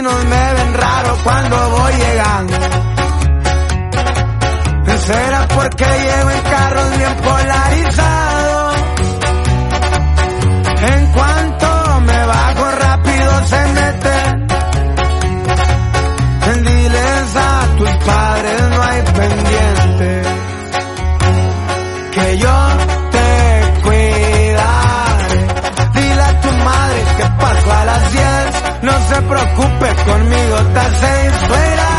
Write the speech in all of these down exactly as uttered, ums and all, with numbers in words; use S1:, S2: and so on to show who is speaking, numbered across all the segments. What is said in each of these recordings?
S1: vecinos me ven raro cuando voy llegando. Será porque llego en carros bien polarizados. En cuanto me bajo rápido se meten. Diles a tus padres no hay pendiente, que yo te cuidaré. Dile a tu madre que paso a las diez. No se preocupe, conmigo está seis fuera.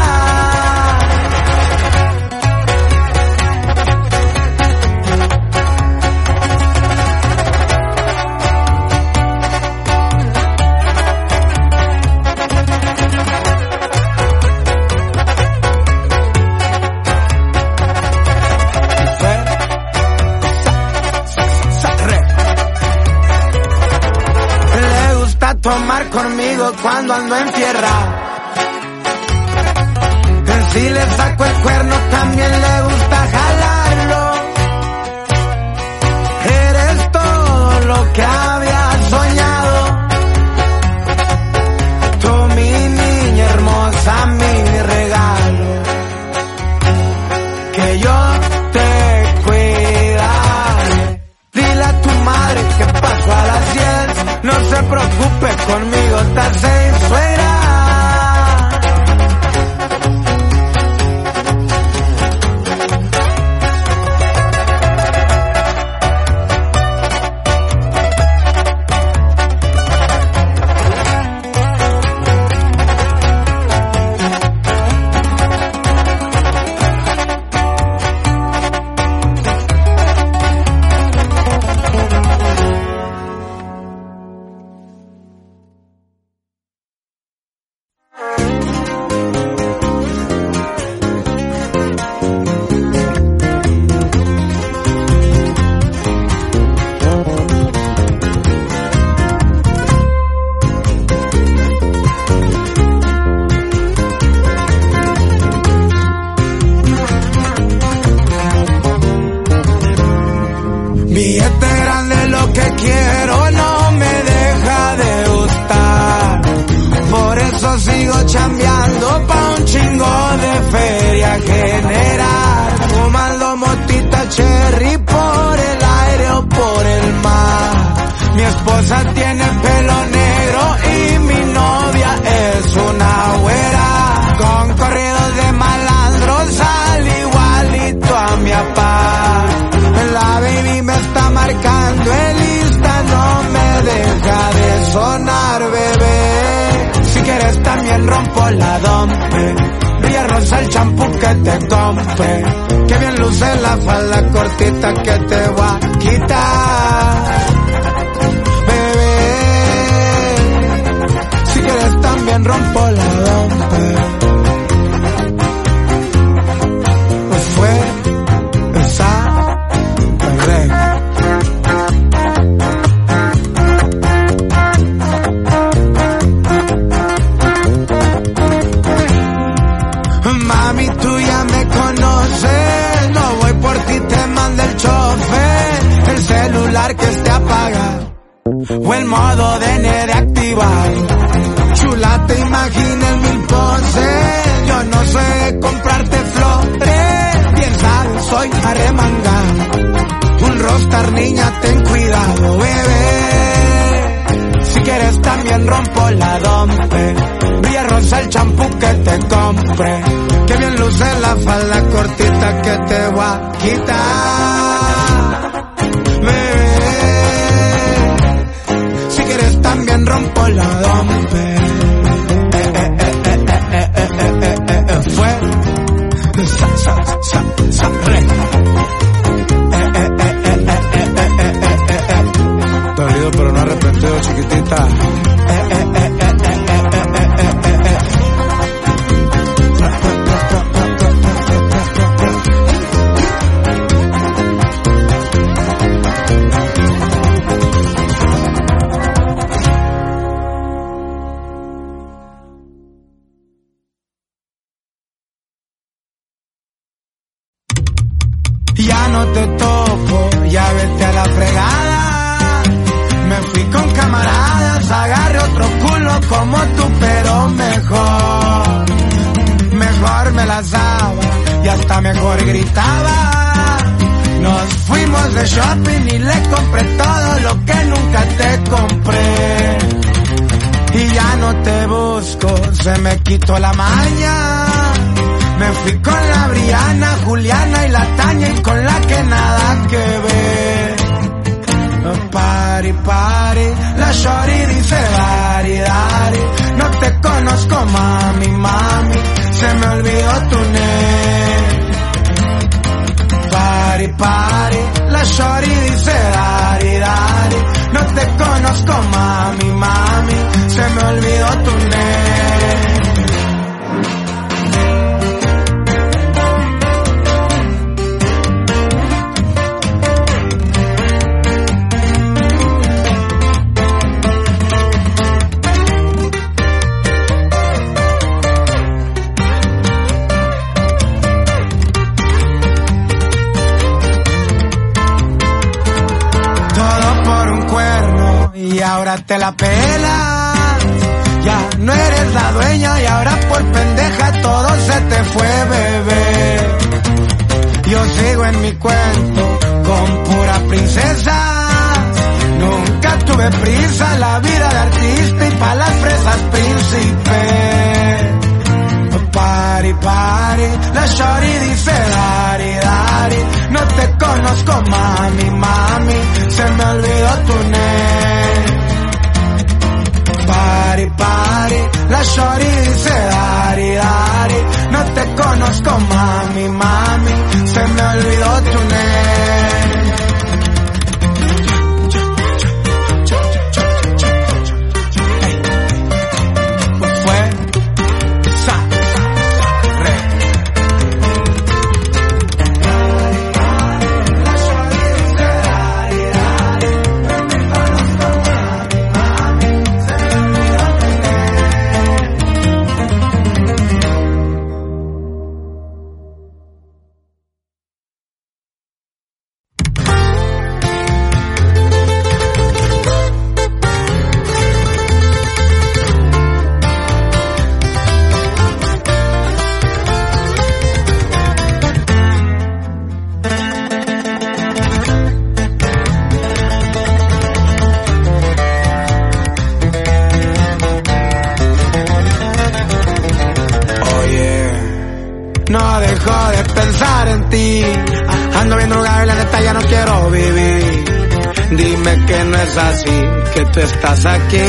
S1: Tomar conmigo cuando ando en tierra. Si le saco el cuerno también le gusta jalarlo. Eres todo lo que había soñado. Tú mi niña hermosa, mi regalo. Que yo te cuidaré. Dile a tu madre que paso a las diez. No se preocupe, conmigo está seis fuera. Billete grande, lo que quiero no me deja de gustar. Por eso sigo chambeando pa' un chingo de feria general. Fumando motita cherry por el aire o por el mar. Mi esposa tiene pelo negro y mi novia es una güera. Con corridos de malandros al igualito a mi papá. La baby me está marcando el Insta, no me deja de sonar, bebé. Si quieres también rompo la dompe. Brilla rosa el champú que te compre. Que bien luce la falda cortita que te voy a quitar, bebé. Si quieres también rompo la dompe. Fue esa mami, tú ya me conoces. No voy por ti, te manda el chofer. El celular que esté apagado o el modo de N de activar. Chula, te imaginé mil poses. Yo no sé comprarte flores. Bien sabes, soy arremangado. Un rockstar, niña, ten cuidado, bebé. Si quieres también rompo la dompe. Brilla rosa el champú que te compre. Que bien luce la falda cortita que te voy a quitar, bebé. Si quieres también rompo la dompe. Eh, eh, eh, eh, eh, eh, eh, eh, eh, eh, fue sa, sa, sa, sa, re. Eh, eh, eh, eh, eh, eh, eh, eh, eh, eh. Dolido pero no arrepentido, chiquitita. Eh, eh, eh, eh, eh, eh, eh, eh, eh, eh. Ya no te toco, ya vete a la fregada. Me fui con camaradas, agarré otro culo uno como tú, pero mejor. Mejor me las daba y hasta mejor gritaba. Nos fuimos de shopping y le compré todo lo que nunca te compré. Y ya no te busco, se me quitó la maña. Me fui con la Briana, Juliana y la Tania, y con la que nada que ver. Pari, pari, la shorty dice dari, dari. No te conozco, mami, mami, se me olvidó tu name. Pari, pari, la shorty dice dari, dari. No te conozco, mami, mami, se me olvidó tu name. Y ahora te la pelas, ya no eres la dueña y ahora por pendeja todo se te fue, bebé. Yo sigo en mi cuento con pura princesa, nunca tuve prisa, la vida de artista y pa' las fresas príncipe. Pari, pari, la shorty dice dari, dari. No te conozco, mami, mami, se me olvidó tu name. Pari, pari, la shorty dice dari, dari. No te conozco, mami, mami, se me olvidó tu name. Así que tú estás aquí,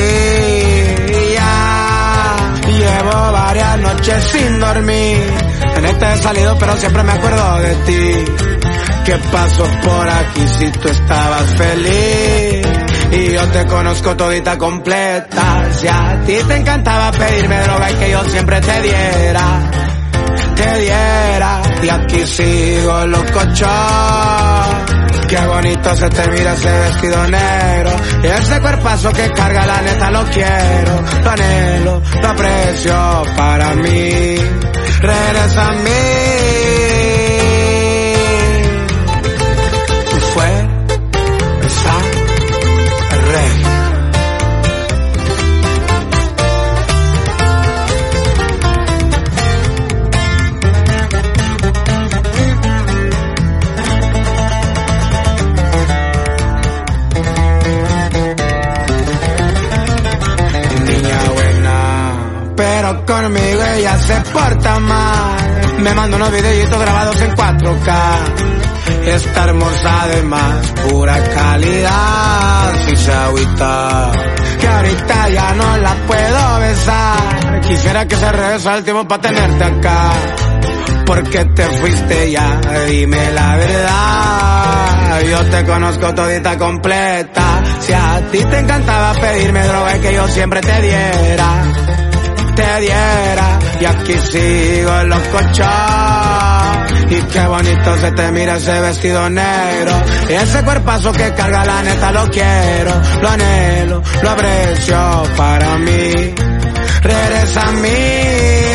S1: ya llevo varias noches sin dormir. En este he salido pero siempre me acuerdo de ti. ¿Qué pasó por aquí si tú estabas feliz? Y yo te conozco todita completa. Si a ti te encantaba pedirme droga y que yo siempre te diera, te diera. Y aquí sigo locochón. Qué bonito se te mira ese vestido negro y ese cuerpazo que carga, la neta lo quiero, lo anhelo, lo aprecio para mí. Regresa a mí. Tú fue esa regia. Pero conmigo ella se porta mal. Me manda unos videitos grabados en cuatro K. Está hermosa además, pura calidad. Si se agüita, que ahorita ya no la puedo besar. Quisiera que se regresara el tiempo para tenerte acá. Porque te fuiste ya, dime la verdad. Yo te conozco todita completa. Si a ti te encantaba pedirme droga y que yo siempre te diera, te diera. Y aquí sigo en los cochos. Y qué bonito se te mira ese vestido negro y ese cuerpazo que carga, la neta lo quiero, lo anhelo, lo aprecio para mí. Regresa a mí.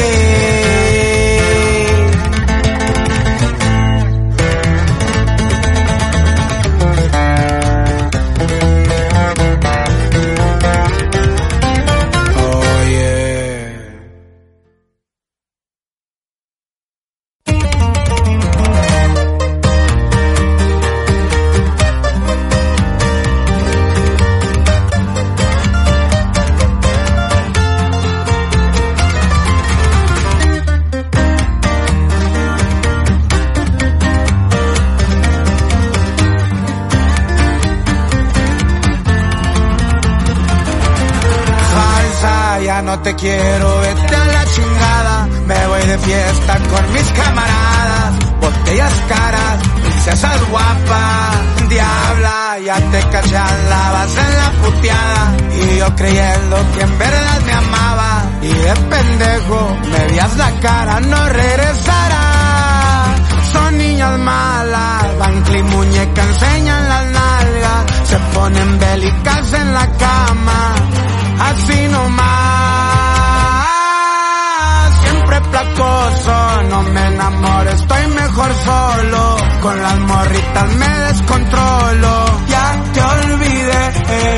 S1: te quiero, vete a la chingada. Me voy de fiesta con mis camaradas, botellas caras, princesas guapas, diabla, ya te caché, andabas en la puteada. Y yo creyendo que en verdad me amaba, y de pendejo me vías la cara, no regresará. Son niñas malas, Bankley muñeca, enseñan las nalgas, se ponen bélicas en la cama, así nomás. Siempre placoso, no me enamoro, estoy mejor solo. Con las morritas me descontrolo, ya te olvidé.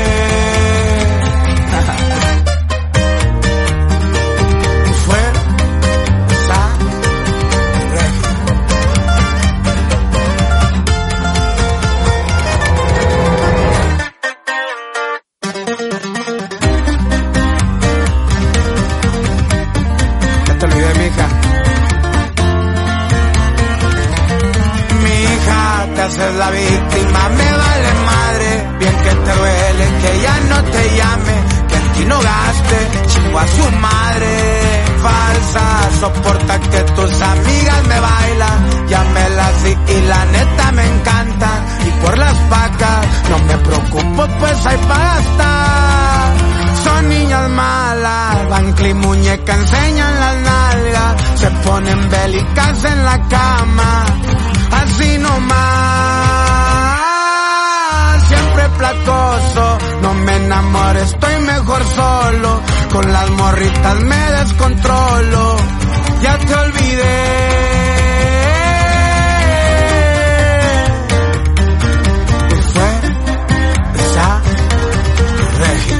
S1: Es la víctima, me vale madre, bien que te duele que ya no te llame, que en ti no gaste, chingo a su madre, falsa, soporta que tus amigas me bailan, ya me las di y la neta me encantan, y por las vacas no me preocupo, pues hay pa' gastar. Son niñas malas, Bankley muñeca, enseñan las nalgas, se ponen bélicas en la cama, así nomás. Siempre placoso, no me enamoro, estoy mejor solo. Con las morritas me descontrolo, ya te olvidé. ¿Qué fue esa regia?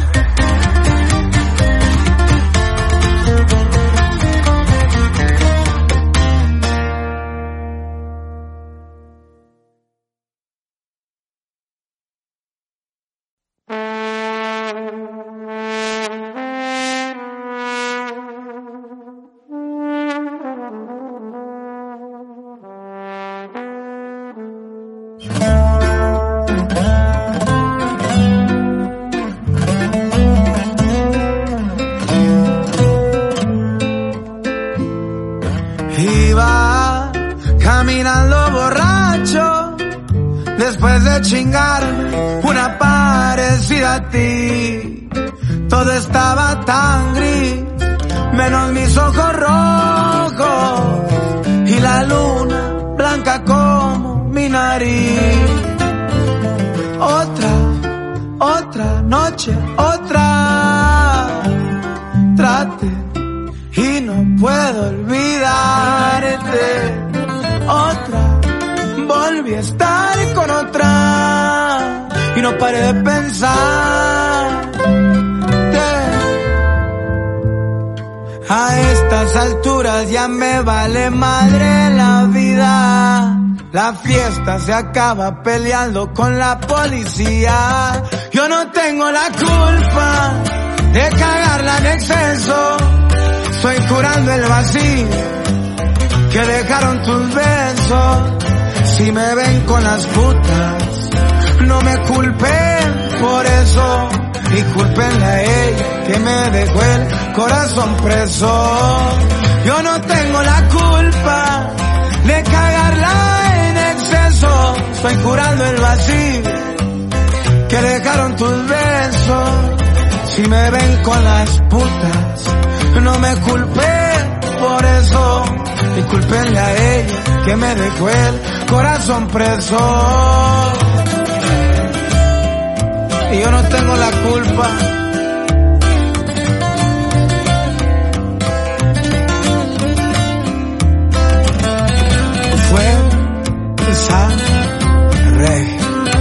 S2: Iba caminando borracho después de chingarme una parecida a ti. Todo estaba tan gris, menos mis ojos rojos y la luna blanca como mi nariz. Otra, otra noche, otra. Trate y no puedo olvidarte. Otra, volví a estar con otra y no paré de pensar. A estas alturas ya me vale madre la vida. La fiesta se acaba peleando con la policía. Yo no tengo la culpa de cagarla en exceso. Estoy curando el vacío que dejaron tus besos. Si me ven con las putas, no me culpen por eso. Y culpenle a ella que me dejó el corazón preso. Yo no tengo la culpa de cagarla en exceso. Estoy curando el vacío que dejaron tus besos. Si me ven con las putas, no me culpen por eso. Y culpenle a ella que me dejó el corazón preso. Y yo no tengo la culpa. Fue esa regia.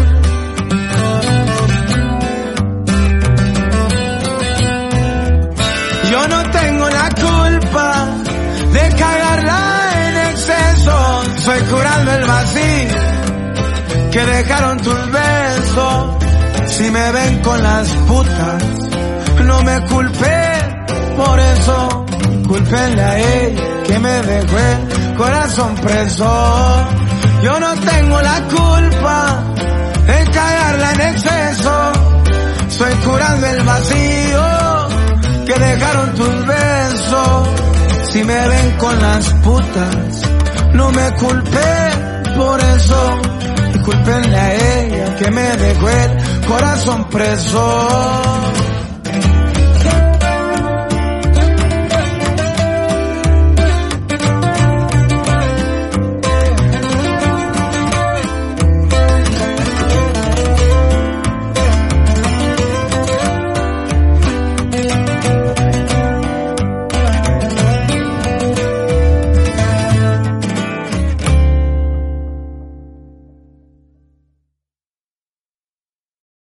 S2: Yo no tengo la culpa de cagarla en exceso. Estoy curando el vacío que dejaron tus besos. Si me ven con las putas, no me culpen por eso. Culpenle a ella que me dejó el corazón preso. Yo no tengo la culpa de cagarla en exceso. Estoy curando el vacío que dejaron tus besos. Si me ven con las putas, no me culpen por eso. Discúlpenle a ella que me dejó el corazón preso.